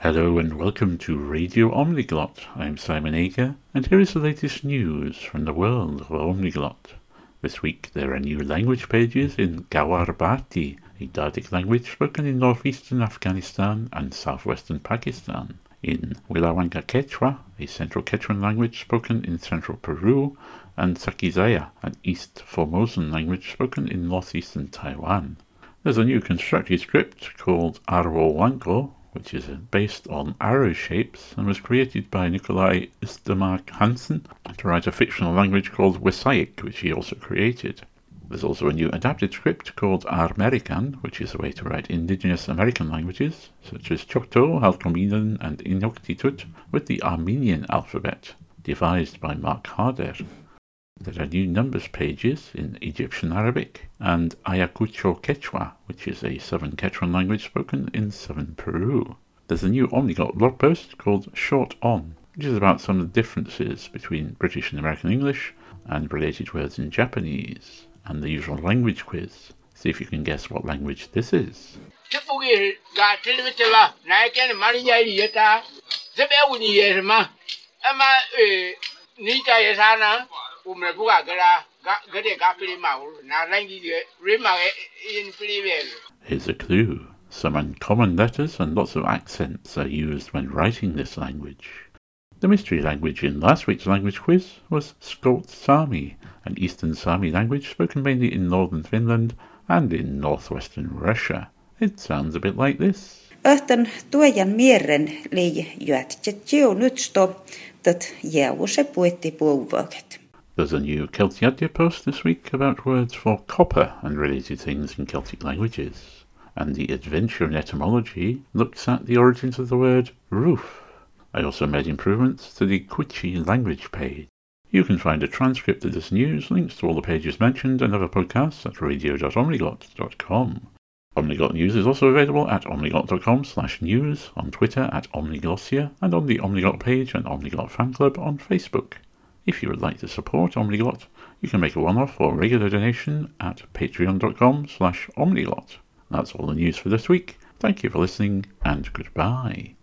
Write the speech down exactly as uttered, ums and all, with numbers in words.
Hello and welcome to Radio Omniglot. I'm Simon Ager, and here is the latest news from the world of Omniglot. This week there are new language pages in Gawarbati, a Dardic language spoken in northeastern Afghanistan and southwestern Pakistan, in Wilawanka Quechua, a Central Quechuan language spoken in central Peru, and Sakizaya, an East Formosan language spoken in northeastern Taiwan. There's a new constructed script called Arrowanko, which is based on arrow shapes and was created by Nikolai Istermark Hansen to write a fictional language called Wisaic, which he also created. There's also a new adapted script called Armerican, which is a way to write indigenous American languages, such as Choctaw, Halkominan, and Inuktitut, with the Armenian alphabet, devised by Mark Harder. There are new numbers pages in Egyptian Arabic and Ayacucho Quechua, which is a Southern Quechuan language spoken in southern Peru. There's a new Omniglot blog post called Short On, which is about some of the differences between British and American English and related words in Japanese, and the usual language quiz. See if you can guess what language this is. Here's a clue. Some uncommon letters and lots of accents are used when writing this language. The mystery language in last week's language quiz was Skolt Sami, an Eastern Sami language spoken mainly in northern Finland and in northwestern Russia. It sounds a bit like this. Öhten tuojan mieren lei juatjetjio nytsto, dat jävuse puetti puuvöket. There's a new Celtiadia post this week about words for copper and related things in Celtic languages. And the Adventure in Etymology looks at the origins of the word roof. I also made improvements to the Kwichi language page. You can find a transcript of this news, links to all the pages mentioned, and other podcasts at radio dot omniglot dot com. Omniglot News is also available at omniglot dot com slash news, on Twitter at Omniglossia, and on the Omniglot page and Omniglot fan club on Facebook. If you would like to support Omniglot, you can make a one-off or regular donation at patreon dot com slash omniglot. That's all the news for this week. Thank you for listening, and goodbye.